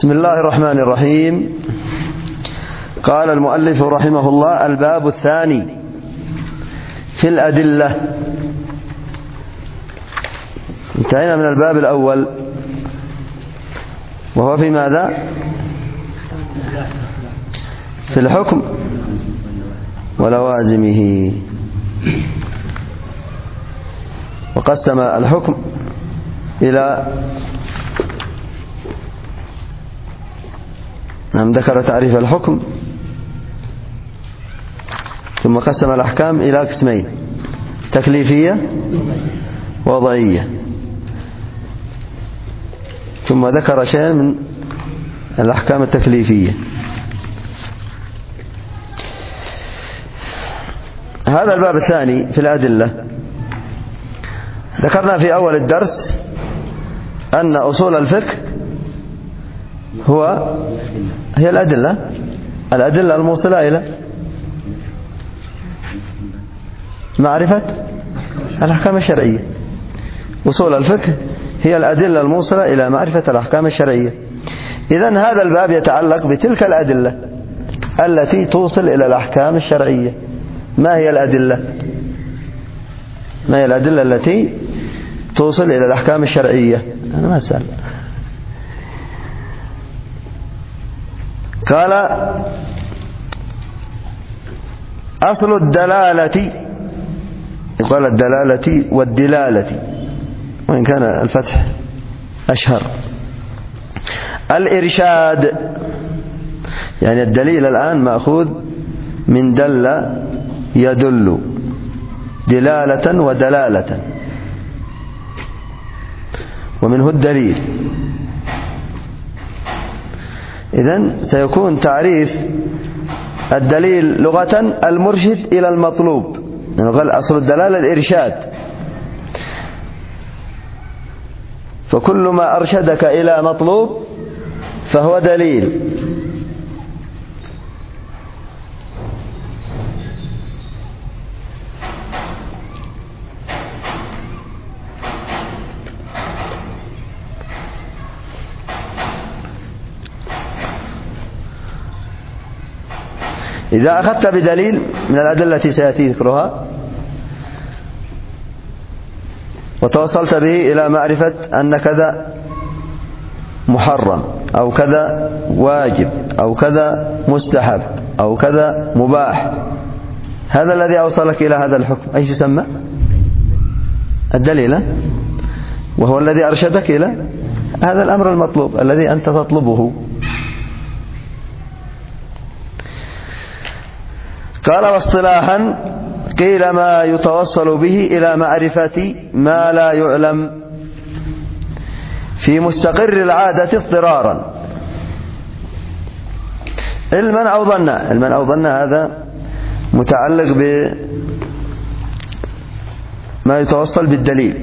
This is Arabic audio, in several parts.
بسم الله الرحمن الرحيم. قال المؤلف رحمه الله: الباب الثاني في الأدلة. انتهينا من الباب الأول وهو في ماذا؟ في الحكم ولوازمه، وقسم الحكم إلى ذكر تعريف الحكم ثم قسم الأحكام إلى قسمين: تكليفية ووضعية، ثم ذكر شيئا من الأحكام التكليفية. هذا الباب الثاني في الأدلة. ذكرنا في أول الدرس أن أصول الفقه هي الأدلة الموصلة إلى معرفة الأحكام الشرعية. أصول الفقه هي الأدلة الموصلة إلى معرفة الأحكام الشرعية. إذن هذا الباب يتعلق بتلك الأدلة التي توصل إلى الأحكام الشرعية. ما هي الأدلة التي توصل إلى الأحكام الشرعية؟ أنا ما أسأل. قال: أصل الدلالة، يقال الدلالة والدلالة وإن كان الفتح أشهر. الإرشاد، يعني الدليل الآن مأخوذ من دل يدل، دلالة ودلالة، ومنه الدليل. إذن سيكون تعريف الدليل لغة المرشد إلى المطلوب، يعني قال أصل الدلالة الإرشاد، فكل ما أرشدك إلى مطلوب فهو دليل. إذا أخذت بدليل من الأدلة التي سيأتي ذكرها وتوصلت به إلى معرفة أن كذا محرم أو كذا واجب أو كذا مستحب أو كذا مباح، هذا الذي أوصلك إلى هذا الحكم أيش يسمى؟ الدليل، وهو الذي أرشدك إلى هذا الأمر المطلوب الذي أنت تطلبه. قال: واصطلاحا قيل ما يتوصل به إلى معرفة ما لا يعلم في مستقر العادة اضطرارا، علما أو ظنا. هذا متعلق بما يتوصل بالدليل.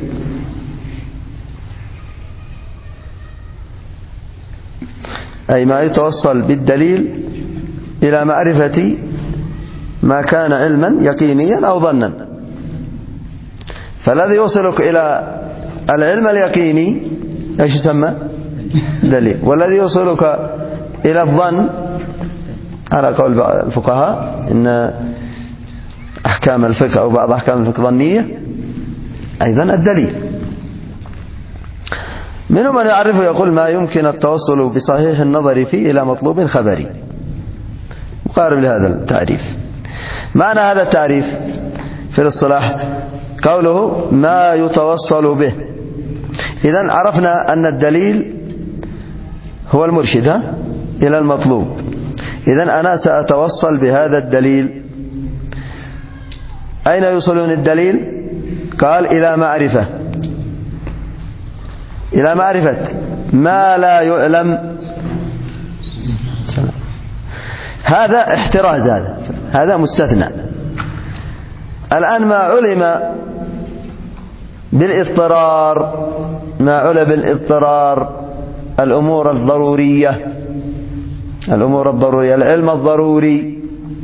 أي ما يتوصل بالدليل إلى معرفة ما كان علما يقينيا أو ظنا. فالذي يوصلك إلى العلم اليقيني ايش يسمى؟ دليل. والذي يوصلك إلى الظن على قول الفقهاء إن أحكام الفقه أو بعض أحكام الفقه ظنية، أيضا الدليل. منهم من يعرفه يقول ما يمكن التوصل بصحيح النظر فيه إلى مطلوب خبري، مقارب لهذا التعريف. معنى هذا التعريف في الاصطلاح قوله ما يتوصل به. إذن عرفنا أن الدليل هو المرشد إلى المطلوب. إذن أنا سأتوصل بهذا الدليل. أين يوصلون الدليل؟ قال: إلى معرفة ما لا يعلم. هذا احتراز، هذا مستثنى. الآن ما علم بالاضطرار، الأمور الضرورية، العلم الضروري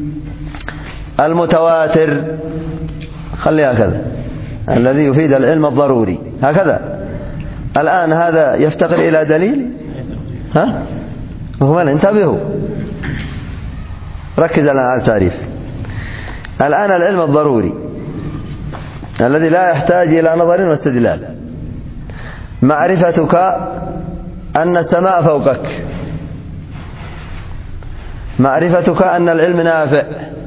المتواتر، خليها هكذا، الذي يفيد العلم الضروري، هكذا. الآن هذا يفتقر إلى دليل؟ مهملا. انتبهوا، ركز على التعريف. الآن العلم الضروري الذي لا يحتاج إلى نظر واستدلال: معرفتك أن السماء فوقك، معرفتك أن العلم نافع،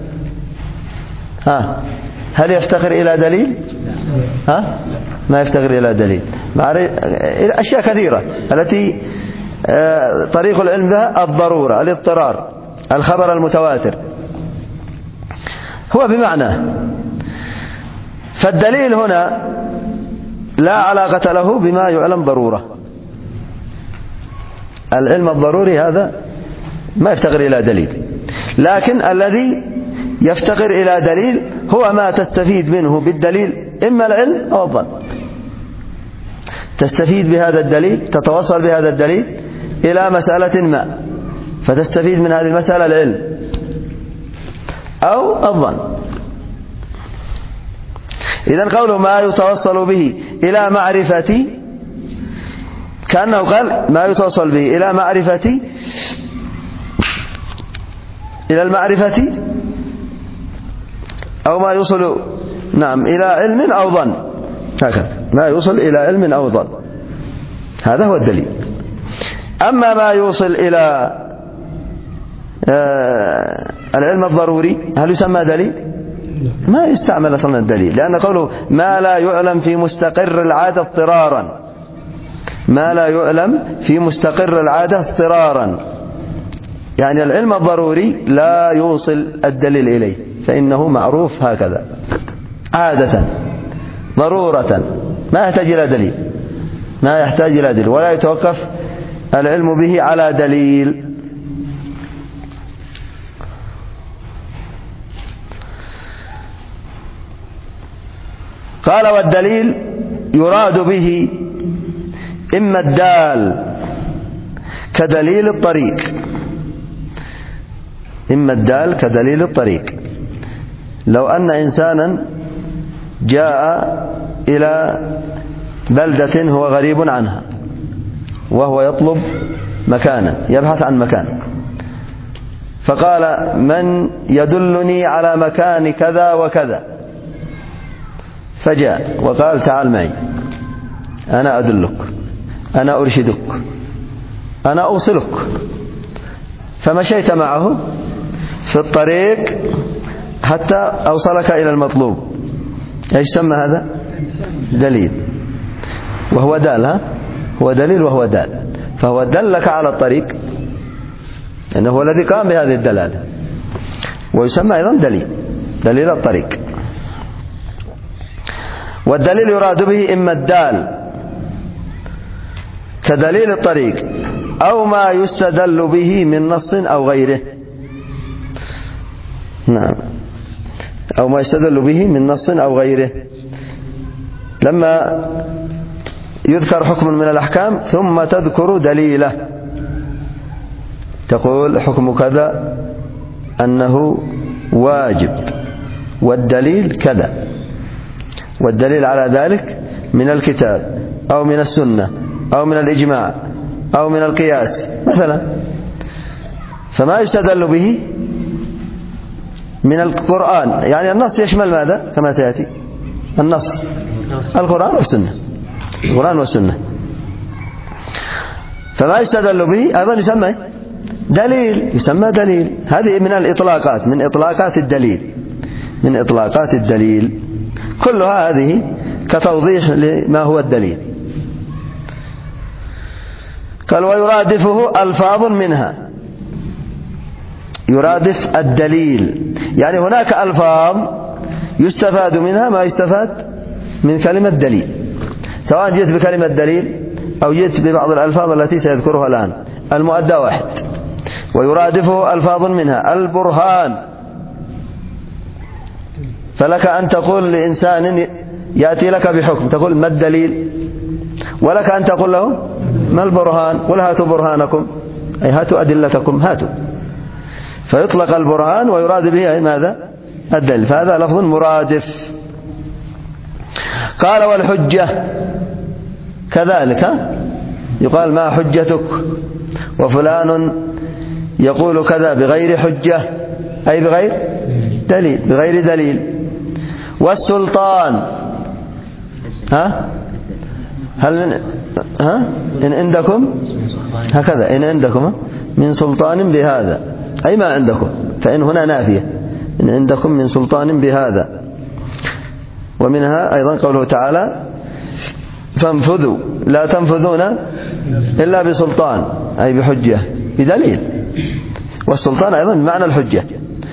هل يفتقر إلى دليل؟ ما يفتقر إلى دليل. أشياء كثيرة التي طريق العلم بها الضرورة، الاضطرار، الخبر المتواتر، هو بمعنى. فالدليل هنا لا علاقة له بما يعلم ضرورة. العلم الضروري هذا ما يفتقر إلى دليل، لكن الذي يفتقر إلى دليل هو ما تستفيد منه بالدليل، إما العلم أو الظن. تستفيد بهذا الدليل، تتوصل بهذا الدليل إلى مسألة ما، فتستفيد من هذه المسألة العلم أو الظن. إذن قوله ما يتوصل به إلى معرفتي، كأنه قال ما يتوصل به إلى معرفتي، إلى المعرفة، أو ما يوصل إلى علم أو ظن، هكذا ما يوصل إلى علم أو ظن، هذا هو الدليل. أما ما يوصل إلى العلم الضروري هل يسمى دليل؟ ما يستعمل أصلا الدليل، لأن قوله ما لا يعلم في مستقر العادة اضطرارا، ما لا يعلم في مستقر العادة اضطرارا، يعني العلم الضروري لا يوصل الدليل إليه، فإنه معروف هكذا عادة ضرورة، ما يحتاج إلى دليل، ما يحتاج إلى دليل، ولا يتوقف العلم به على دليل. قال والدليل يراد به إما الدال كدليل الطريق، إما الدال كدليل الطريق. لو أن إنسانا جاء إلى بلدة هو غريب عنها، وهو يطلب مكانا، يبحث عن مكان، فقال من يدلني على مكان كذا وكذا، فجاء وقال تعال معي، أنا أدلك، أنا أرشدك، أنا أوصلك. فمشيت معه في الطريق حتى أوصلك إلى المطلوب، ايش سمى هذا؟ دليل، وهو دال، هو دليل وهو دال، فهو دلك على الطريق، لأنه هو الذي قام بهذه الدلالة، ويسمى أيضا دليل، دليل الطريق. والدليل يراد به إما الدال كدليل الطريق، أو ما يستدل به من نص أو غيره، أو ما يستدل به من نص أو غيره. لما يذكر حكم من الأحكام ثم تذكر دليله، تقول حكم كذا أنه واجب، والدليل كذا، والدليل على ذلك من الكتاب أو من السنة أو من الإجماع أو من القياس مثلا. فما يستدل به من القرآن، يعني النص يشمل ماذا؟ كما سيأتي النص القرآن والسنة، القرآن والسنة. فما يستدل به أيضا يسمى دليل، يسمى دليل. هذه من الإطلاقات، من إطلاقات الدليل، من إطلاقات الدليل، كلها هذه كتوضيح لما هو الدليل. قال ويرادفه ألفاظ منها، يرادف الدليل، يعني هناك ألفاظ يستفاد منها ما يستفاد من كلمة دليل، سواء جئت بكلمة دليل أو جئت ببعض الألفاظ التي سيذكرها الآن. المؤدى واحد. ويرادفه ألفاظ منها البرهان، فلك أن تقول لإنسان يأتي لك بحكم تقول ما الدليل، ولك أن تقول له ما البرهان، قل هاتوا برهانكم، أي هاتوا أدلتكم، هاتوا. فيطلق البرهان ويراد به ماذا؟ الدليل، فهذا لفظ مرادف. قال والحجة كذلك، يقال ما حجتك، وفلان يقول كذا بغير حجة أي بغير دليل. والسلطان إن عندكم هكذا إن عندكم من سلطان بهذا أي ما عندكم، فإن هنا نافية إن عندكم من سلطان بهذا. ومنها أيضا قوله تعالى فانفذوا لا تنفذون إلا بسلطان أي بحجة بدليل. والسلطان أيضا بمعنى الحجة،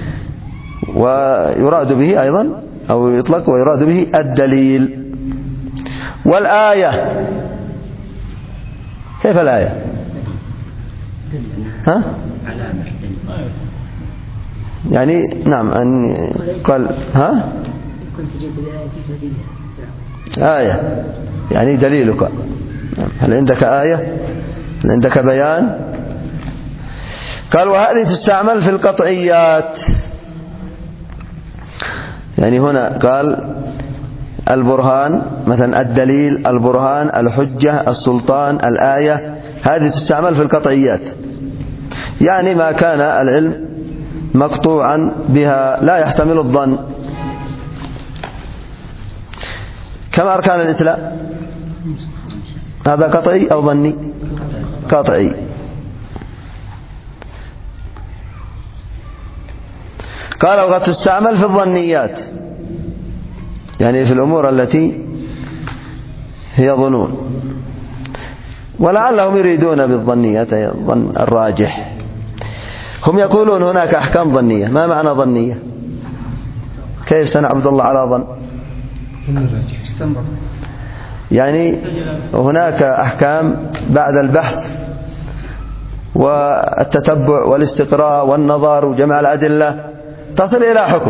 ويراد به أيضا أو يطلق ويراد به الدليل. والآية كيف الآية؟ يعني نعم أن قال آية يعني دليلك. هل عندك آية؟ هل عندك بيان؟ قال وهذه تستعمل في القطعيات. يعني هنا قال البرهان مثلا الدليل، البرهان، الحجة، السلطان، الآية، هذه تستعمل في القطعيات، يعني ما كان العلم مقطوعا بها لا يحتمل الظن. كم أركان الإسلام؟ هذا قطعي أو ظني؟ قطعي. قال وقد تستعمل في الظنيات، يعني في الأمور التي هي ظنون، ولعلهم يريدون بالظنيات الظن الراجح. هم يقولون هناك أحكام ظنية. ما معنى ظنية؟ كيف سنعبد الله على ظن؟ يعني هناك أحكام بعد البحث والتتبع والاستقراء والنظر وجمع الأدلة تصل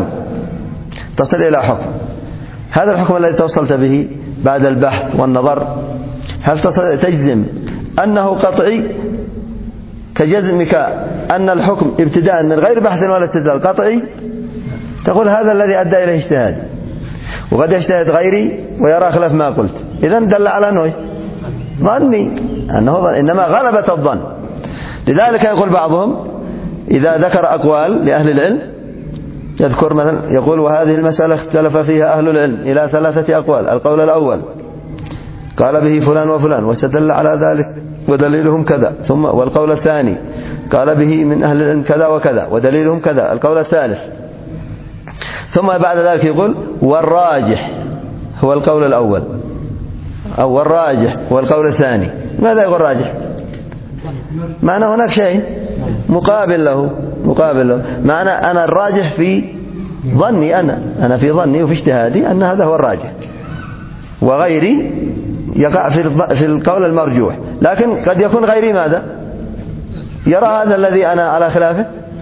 إلى حكم. هذا الحكم الذي توصلت به بعد البحث والنظر، هل تجزم أنه قطعي كجزمك أن الحكم ابتداء من غير بحث ولا استدلال قطعي؟ تقول هذا الذي أدى إليه اجتهاد، وقد يجتهد غيري ويرى خلاف ما قلت، إذن دل على أنه ظني، إنما غلبت الظن. لذلك يقول بعضهم إذا ذكر أقوال لأهل العلم يذكر مثلا يقول وهذه المسألة اختلف فيها أهل العلم إلى 3 أقوال. القول الأول قال به فلان وفلان واستدل على ذلك ودليلهم كذا، ثم والقول الثاني قال به من أهل العلم كذا وكذا ودليلهم كذا. القول الثالث، ثم بعد ذلك يقول والراجح هو القول الأول أو والراجح هو القول الثاني. ماذا يقول راجح؟ معنى هناك شيء مقابل له. معنى أنا الراجح في ظني، أنا في ظني وفي اجتهادي أن هذا هو الراجح، وغيري يقع في القول المرجوح. لكن قد يكون غيري ماذا؟ يرى هذا الذي أنا على خلافه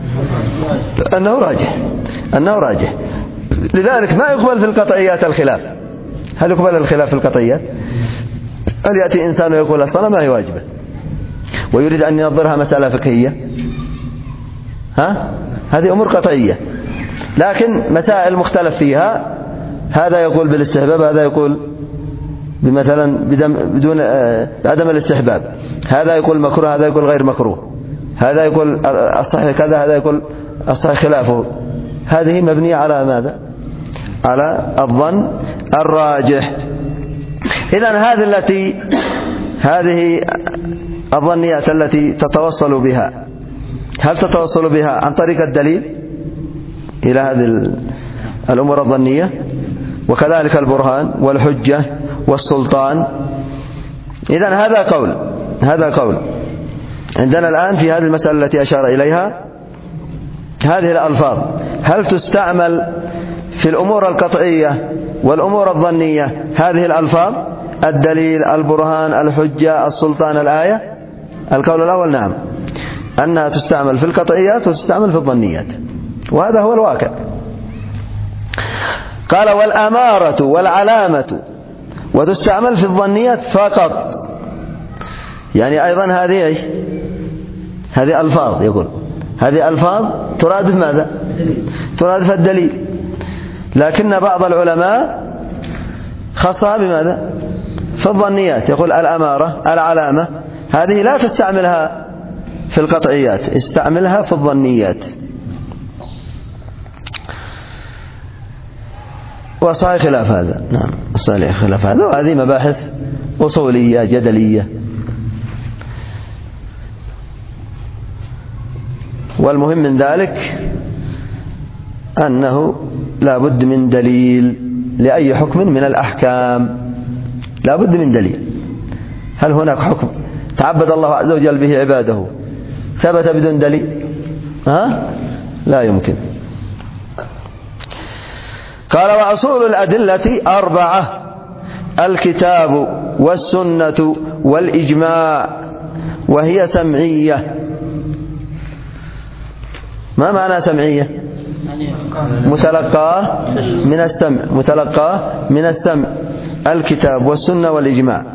أنه راجح. لذلك ما يقبل في القطعيات الخلاف. هل يقبل الخلاف في القطعيات؟ هل يأتي إنسان ويقول الصلاة ما هي واجبة ويريد أن ينظرها مسألة فقهية؟ هذه أمور قطعية. لكن مسائل مختلف فيها، هذا يقول بالاستحباب، هذا يقول بمثلا بدون عدم الاستحباب، هذا يقول مكروه، هذا يقول غير مكروه، هذا يقول الصحيح كذا، هذا يقول الصحيح خلافه. هذه مبنية على ماذا؟ على الظن الراجح. إذن هذه الظنيات التي تتوصل بها، هل تتوصل بها عن طريق الدليل إلى هذه الأمور الظنية، وكذلك البرهان والحجة والسلطان. إذن هذا قول عندنا الآن في هذه المسألة التي أشار إليها. هذه الألفاظ هل تستعمل في الأمور القطعية والأمور الظنية؟ هذه الألفاظ الدليل، البرهان، الحجة، السلطان، الآية. القول الأول نعم، أنها تستعمل في القطعيات وتستعمل في الظنيات، وهذا هو الواقع. قال والأمارة والعلامة وتستعمل في الظنيات فقط. يعني أيضا هذه إيش؟ هذه ألفاظ، يقول هذه ألفاظ ترادف ماذا؟ ترادف الدليل. لكن بعض العلماء خصها بماذا؟ في الظنيات. يقول الأمارة، العلامة، هذه لا تستعملها في القطعيات، استعملها في الظنيات. وصحيح خلاف هذا. نعم صحيح خلاف هذا، وهذه مباحث أصولية جدلية. والمهم من ذلك أنه لا بد من دليل لأي حكم من الأحكام، لا بد من دليل. هل هناك حكم تعبد الله عز وجل به عباده ثبت بدون دليل؟ لا يمكن. قال وأصول الأدلة 4: الكتاب والسنة والإجماع، وهي سمعية. ما معنى سمعية؟ متلقاه من السمع، متلقاه من السمع، الكتاب والسنة والإجماع.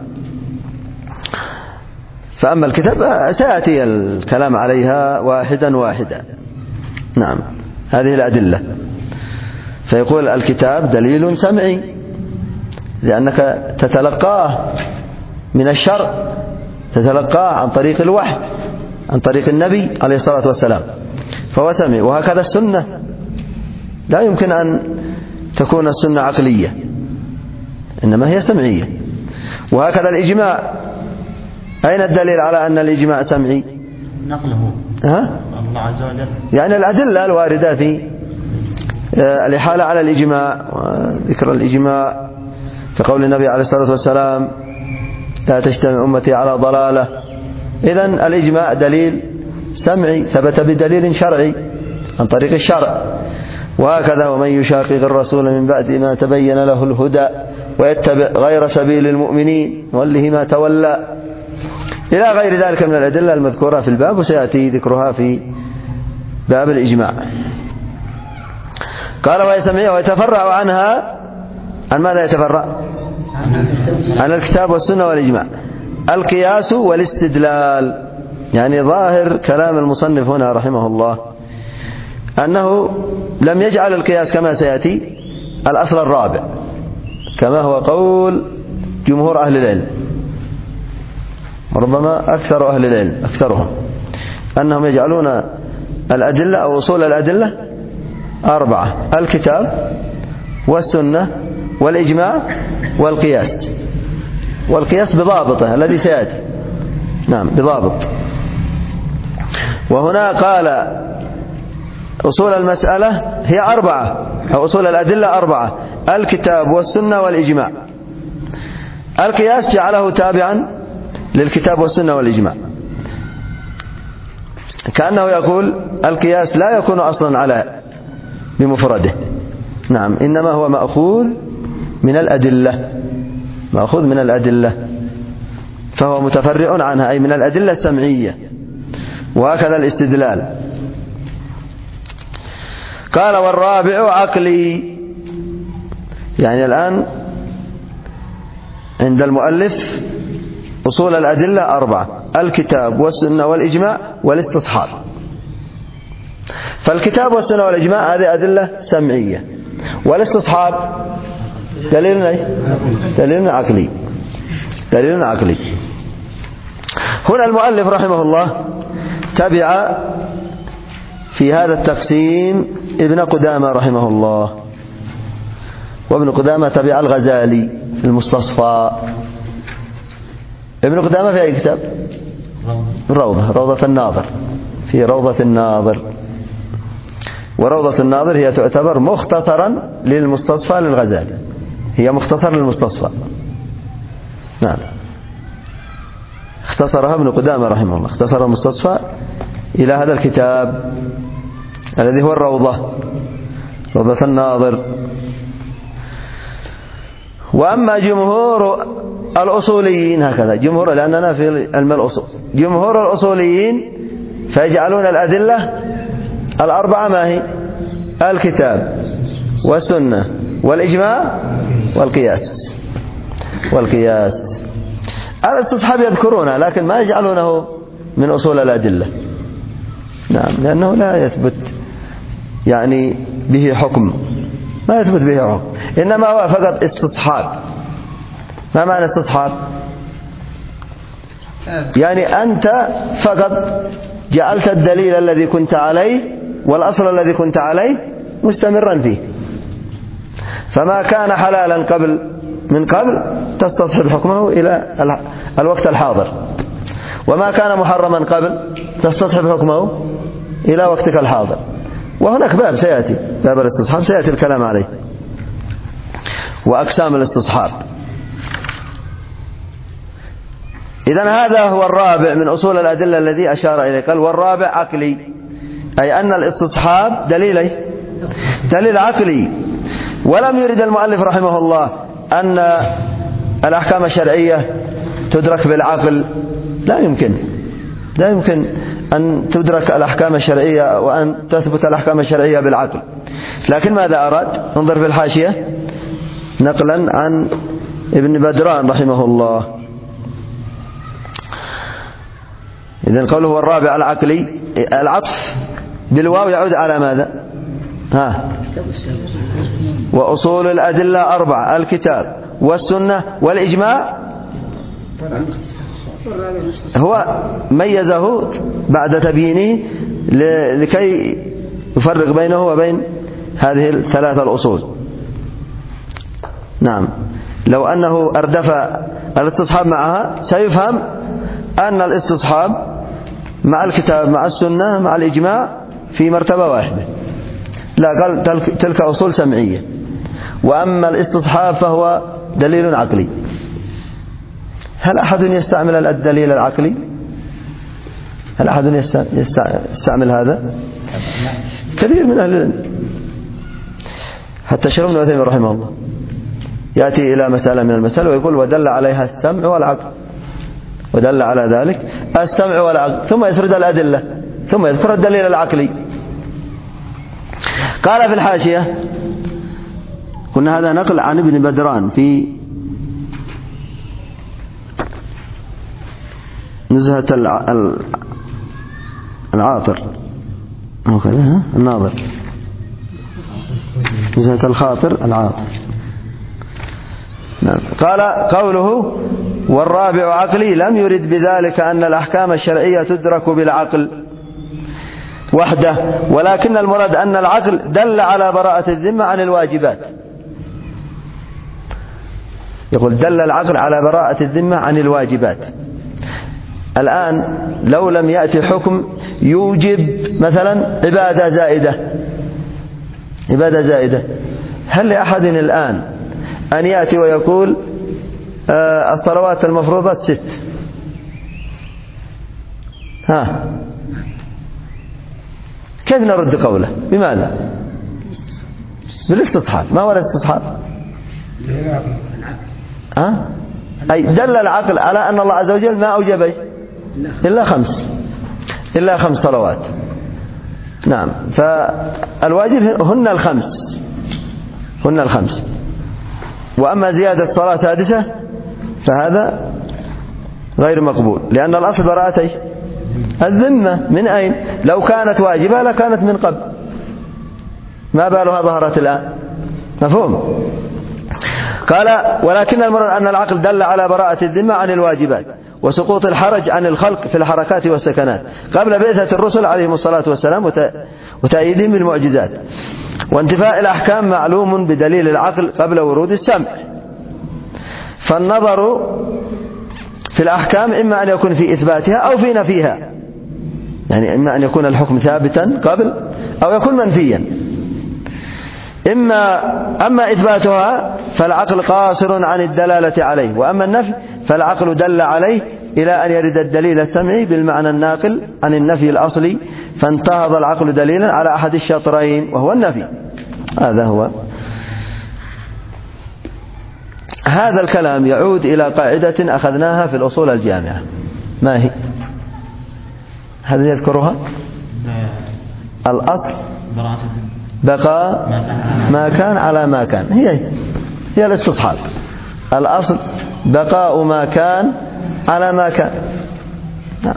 فأما الكتاب سيأتي الكلام عليها واحدا واحدا. نعم هذه الأدلة. فيقول الكتاب دليل سمعي لأنك تتلقاه من الشرع، تتلقاه عن طريق الوحي، عن طريق النبي عليه الصلاة والسلام، فهو سمعي. وهكذا السنة لا يمكن أن تكون السنة عقلية، إنما هي سمعية. وهكذا الإجماع، أين الدليل على أن الإجماع سمعي؟ نقله الله عز وجل، يعني الأدلة الواردة في الإحالة على الإجماع وذكر الإجماع، كقول النبي عليه الصلاة والسلام لا تجتمع أمتي على ضلالة. إذن الإجماع دليل سمعي ثبت بدليل شرعي عن طريق الشرع. وهكذا ومن يشاقق الرسول من بعد ما تبين له الهدى ويتبع غير سبيل المؤمنين نوله ما تولى، إلى غير ذلك من الأدلة المذكورة في الباب، وسيأتي ذكرها في باب الإجماع. قال وهي سمعية ويتفرع عنها. عن ماذا يتفرع؟ عن الكتاب والسنة والإجماع القياس والاستدلال. يعني ظاهر كلام المصنف هنا رحمه الله أنه لم يجعل القياس كما سيأتي الأصل الرابع، كما هو قول جمهور أهل العلم، ربما أكثر أهل العلم أكثرهم، أنهم يجعلون الأدلة أو أصول الأدلة 4: الكتاب والسنة والإجماع والقياس. والقياس بضابطه الذي سيأتي، نعم بضابط. وهنا قال أصول المسألة هي 4 أو أصول الأدلة 4: الكتاب والسنة والإجماع. القياس جعله تابعا للكتاب والسنة والإجماع، كأنه يقول القياس لا يكون أصلا على بمفرده، نعم إنما هو مأخوذ من الأدلة، مأخوذ من الأدلة، فهو متفرع عنها أي من الأدلة السمعية. وهكذا الاستدلال. قال والرابع عقلي. يعني الآن عند المؤلف أصول الأدلة 4: الكتاب والسنة والإجماع والاستصحاب. فالكتاب والسنة والإجماع هذه أدلة سمعية، والاستصحاب دليل عقلي، دليل عقلي. هنا المؤلف رحمه الله تبع في هذا التقسيم ابن قدامة رحمه الله، وابن قدامة تبع الغزالي في المستصفى. ابن قدامة في أي كتاب؟ روضة الناظر، في روضة الناظر. وروضة الناظر هي تعتبر مختصرا للمستصفى للغزالي، هي مختصر للمستصفى، نعم اختصرها ابن قدامة رحمه الله، اختصر المستصفى إلى هذا الكتاب الذي هو الروضة، روضة الناظر. وأما جمهور الأصوليين هكذا، جمهور لأننا في علم الأصول، جمهور الأصوليين فيجعلون الأدلة 4 ما هي؟ الكتاب والسنة والإجماع والقياس. والقياس الاستصحاب يذكرونه لكن ما يجعلونه من أصول الأدلة، نعم لأنه لا يثبت يعني به حكم، ما يثبت به حكم، إنما هو فقط استصحاب. ما معنى استصحاب؟ يعني أنت فقط جعلت الدليل الذي كنت عليه والأصل الذي كنت عليه مستمرا فيه. فما كان حلالا من قبل تستصحب حكمه إلى الوقت الحاضر، وما كان محرما قبل تستصحب حكمه إلى وقتك الحاضر. وهناك باب سيأتي، باب الاستصحاب سيأتي الكلام عليه وأقسام الاستصحاب. إذن هذا هو الرابع من أصول الأدلة الذي أشار إليه. قال والرابع عقلي، أي أن الاستصحاب دليل عقلي. ولم يرد المؤلف رحمه الله أن الأحكام الشرعية تدرك بالعقل، لا يمكن أن تدرك الأحكام الشرعية وأن تثبت الأحكام الشرعية بالعقل. لكن ماذا أراد؟ انظر في الحاشية نقلا عن ابن بدران رحمه الله. إذن قوله هو الرابع العقلي، العطف بالواو يعود على ماذا؟ وأصول الأدلة 4: الكتاب والسنة والإجماع. هو ميزه بعد تبيينه لكي يفرق بينه وبين هذه الثلاثة الأصول. نعم، لو أنه أردف الاستصحاب معها سيفهم أن الاستصحاب مع الكتاب مع السنة مع الإجماع في مرتبة واحدة. لا، قال تلك أصول سمعية، وأما الاستصحاب فهو دليل عقلي. هل أحد يستعمل الدليل العقلي؟ هل أحد يستعمل هذا؟ كثير من أهل العلم، حتى الشيخ ابن عثيمين رحمه الله يأتي إلى مسألة من المسائل ويقول ودل عليها السمع والعقل، ودل على ذلك السمع والعقل، ثم يسرد الأدلة ثم يذكر الدليل العقلي. قال في الحاشية، قلنا هذا نقل عن ابن بدران في نزهة العاطر، الناظر، نزهة الخاطر العاطر. قال قوله والرابع عقلي لم يرد بذلك أن الأحكام الشرعية تدرك بالعقل وحده، ولكن المراد أن العقل دل على براءة الذمة عن الواجبات. يقول دل العقل على براءة الذمة عن الواجبات. الآن لو لم يأتي حكم يوجب مثلا عبادة زائدة، هل لأحد الآن أن يأتي ويقول الصلوات المفروضة 6؟ كيف نرد قوله؟ بماذا؟ بالاستصحاب. ما هو الاستصحاب؟ أي دل العقل على أن الله عز وجل ما أوجب إلا 5 صلوات. نعم، فالواجب هن الخمس، وأما زيادة صلاة سادسة فهذا غير مقبول، لأن الأصل براءة الذمة. من أين؟ لو كانت واجبة لكانت من قبل، ما بالها ظهرت الآن. مفهوم؟ قال ولكن المراد أن العقل دل على براءة الذمة عن الواجبات وسقوط الحرج عن الخلق في الحركات والسكنات قبل بعثة الرسل عليهم الصلاة والسلام وتأييدهم بالمعجزات، وانتفاء الأحكام معلوم بدليل العقل قبل ورود السمع. فالنظر في الأحكام إما أن يكون في إثباتها أو في نفيها، يعني إما أن يكون الحكم ثابتا قبل أو يكون منفيا. أما إثباتها فالعقل قاصر عن الدلالة عليه، وأما النفي فالعقل دل عليه إلى أن يرد الدليل السمعي بالمعنى الناقل عن النفي الأصلي، فانتهض العقل دليلا على أحد الشطرين وهو النفي. هذا هو. هذا الكلام يعود إلى قاعدة أخذناها في الأصول الجامعة. ما هي؟ هذا يذكرها؟ الأصل بقاء ما كان على ما كان. هي الاستصحاب. الأصل بقاء ما كان على ما كان. نعم.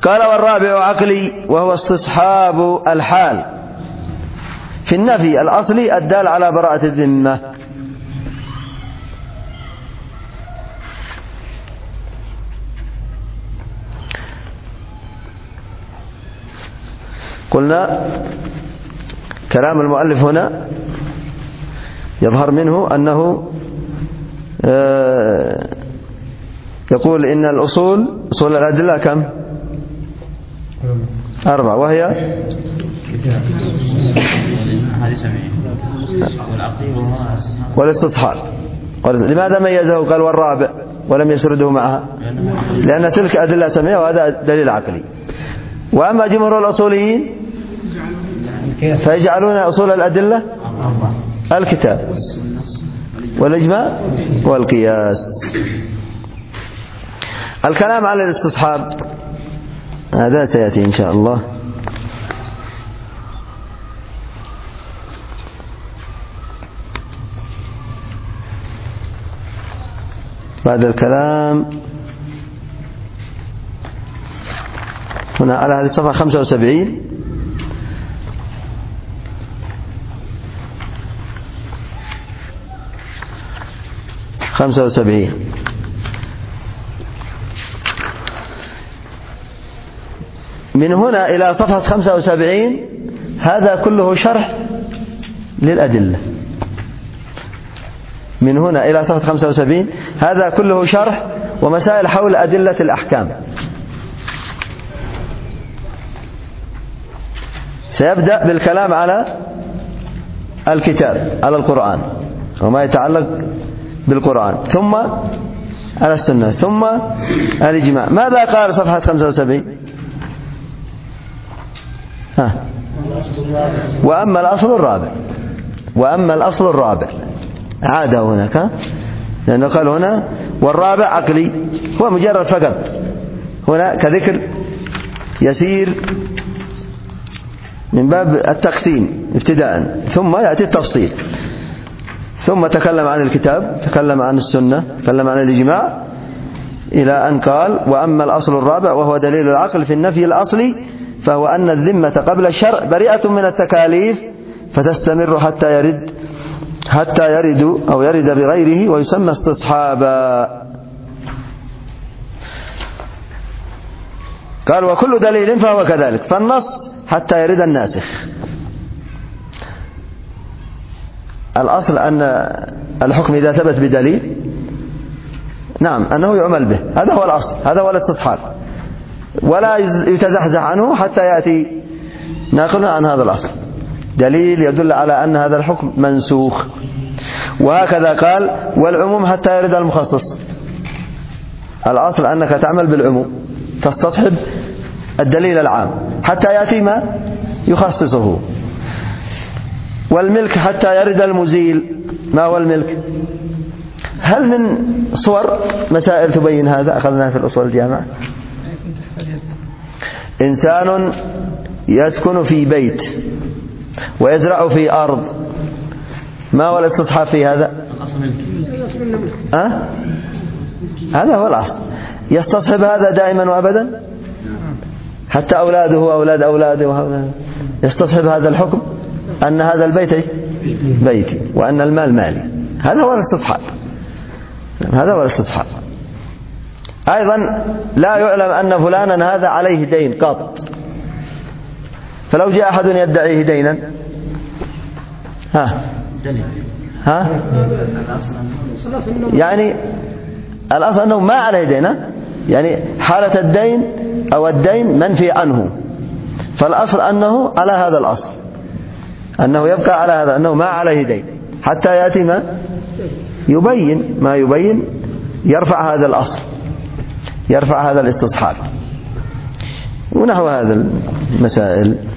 قال والرابع عقلي وهو استصحاب الحال في النفي الأصلي الدال على براءة الذمة. قلنا كلام المؤلف هنا يظهر منه أنه يقول إن الأصول أصول الأدلة كم؟ 4 وهي والاستصحاب. لماذا ميزه قال والرابع ولم يسرده معها؟ لأن تلك أدلة سمعية وهذا دليل عقلي. وأما جمهور الأصوليين فيجعلون أصول الأدلة الكتاب والإجماع والقياس. الكلام على الاستصحاب هذا سيأتي إن شاء الله. بعد الكلام هنا على هذه الصفحة 75 من هنا إلى صفحة 75 هذا كله شرح للأدلة. من هنا إلى صفحة 75 هذا كله شرح ومسائل حول أدلة الأحكام. سيبدأ بالكلام على الكتاب على القرآن وما يتعلق بالقرآن، ثم على السنة، ثم الإجماع. ماذا قال صفحة 75؟ وأما الأصل الرابع عاد هناك، لأنه قال هنا والرابع عقلي، هو مجرد فقط هنا كذكر يسير من باب التقسيم ابتداء، ثم يأتي التفصيل، ثم تكلم عن الكتاب، تكلم عن السنة، تكلم عن الإجماع، إلى أن قال وأما الأصل الرابع وهو دليل العقل في النفي الأصلي فهو أن الذمة قبل الشرع بريئة من التكاليف فتستمر حتى يرد بغيره ويسمى استصحابا. قال وكل دليل فهو كذلك، فالنص حتى يرد الناسخ. الأصل أن الحكم إذا ثبت بدليل نعم أنه يعمل به، هذا هو الأصل، هذا هو الاستصحاب، ولا يتزحزح عنه حتى يأتي ناقل عن هذا الأصل دليل يدل على أن هذا الحكم منسوخ. وهكذا قال والعموم حتى يرد المخصص. الأصل أنك تعمل بالعموم، تستصحب الدليل العام حتى يأتي ما يخصصه. والملك حتى يرد المزيل. ما هو الملك؟ هل من صور مسائل تبين هذا أخذناها في الأصول الجامعة؟ إنسان يسكن في بيت ويزرع في أرض، ما هو الاستصحاب في هذا؟ هذا هو الأصل. يستصحب هذا دائما وأبدا حتى أولاده وأولاد أولاده يستصحب هذا الحكم أن هذا البيت بيتي وأن المال مالي. هذا هو الاستصحاب، هذا هو الاستصحاب. أيضا لا يعلم أن فلانا هذا عليه دين قط، فلو جاء أحد يدعيه دينا يعني الأصل أنه ما عليه دين، يعني حالة الدين أو الدين منفي عنه، فالأصل أنه على هذا الأصل، أنه يبقى على هذا، أنه ما عليه دين حتى يأتي ما يبين يرفع هذا الأصل، يرفع هذا الاستصحاب ونحو هذا المسائل.